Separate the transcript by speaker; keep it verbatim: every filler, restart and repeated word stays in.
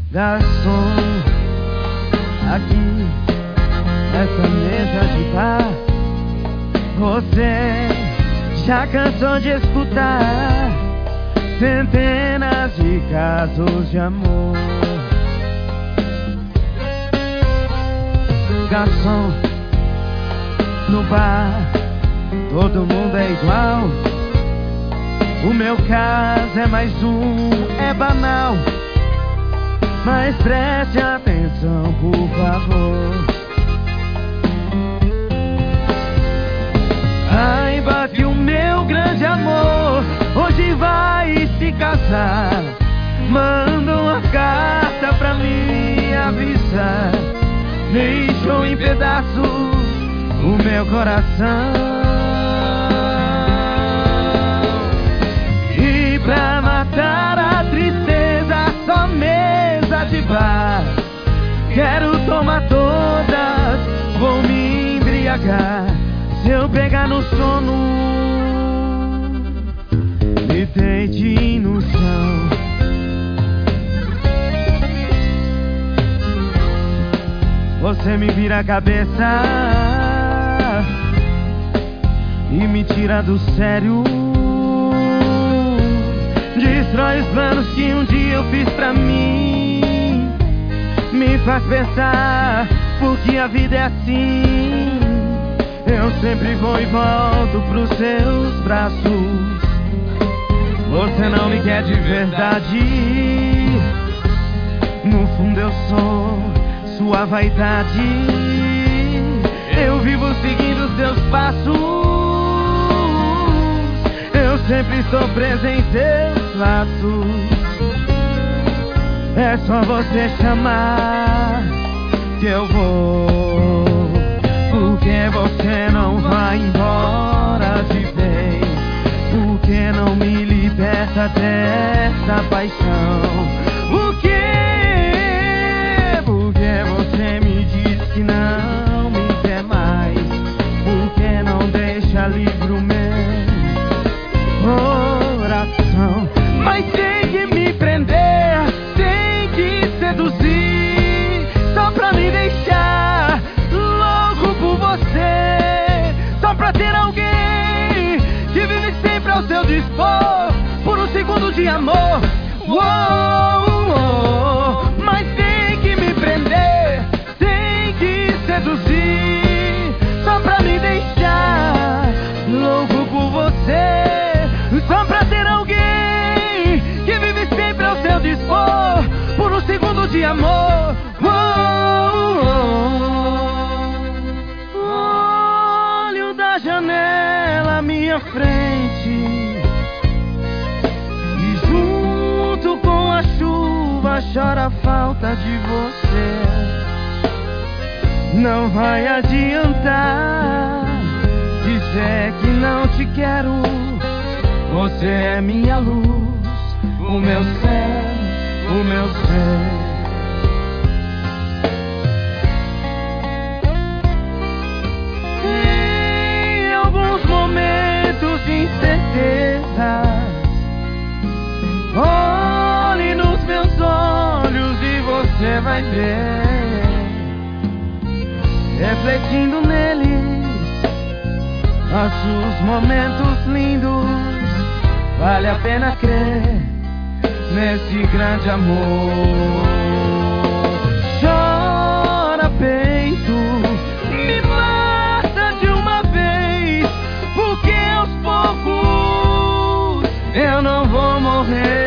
Speaker 1: Garçom, aqui nessa mesa de bar, você já cansou de escutar centenas de casos de amor. Garçom, no bar todo mundo é igual. O meu caso é mais um, é banal. Mas preste atenção, por favor. Saiba que o meu grande amor hoje vai se casar. Manda uma carta pra me avisar. Deixou em pedaços o meu coração. E pra matar a tristeza, só mesa de bar. Quero tomar todas, vou me embriagar. Se eu pegar no sono, me deite no chão. Você me vira a cabeça e me tira do sério. Destrói os planos que um dia eu fiz pra mim. Me faz pensar, porque a vida é assim. Eu sempre vou e volto pros seus braços. Você não me quer de verdade. No fundo eu sou sua vaidade. Eu vivo seguindo seus passos. Eu sempre estou preso em seus laços. É só você chamar que eu vou. Porque você não vai embora de vez? Porque não me liberta dessa paixão? O quê? Porque você me diz que não me quer mais? Porque não deixa livre o meu coração? Mas tem que me prender, tem que seduzir, só pra me deixar louco por você. Só pra ter alguém que vive sempre ao seu dispor, por um segundo de amor. Uou, uou. Mas tem que me prender, tem que seduzir, só pra me deixar louco por você. Só pra ter alguém que vive sempre ao seu dispor, por um segundo de amor. Uou, uou. Olho da janela à minha frente, e junto com a chuva chora a falta de você. Não vai adiantar dizer que não te quero. Você é minha luz, o meu céu, o meu ser. Em alguns momentos de incertezas, olhe nos meus olhos e você vai ver, refletindo neles, nossos momentos lindos. Vale a pena crer nesse grande amor. Chora, peito, me mata de uma vez, porque aos poucos eu não vou morrer.